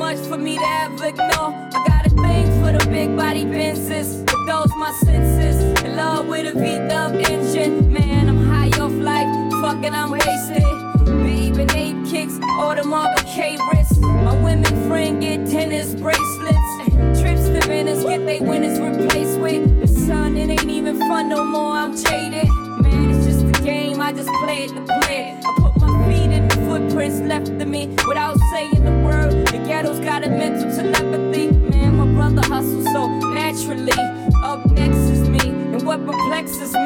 much for me to ever ignore. I got a thing for the big body Benzes. With those my senses, in love with a V-dub engine. Man, I'm high off life, fucking I'm wasted. Baby, 8 kicks, all the Marble K wrists. My women friend get tennis bracelets. Trips to Venice, get they winners replaced with the sun. It ain't even fun no more, I'm jaded. Man, it's just a game, I just play it to play it. I put my feet in the footprints left of me without saying the word. The ghetto's got a mental telepathy. Man, my brother hustles so naturally. Up next is me, and what perplexes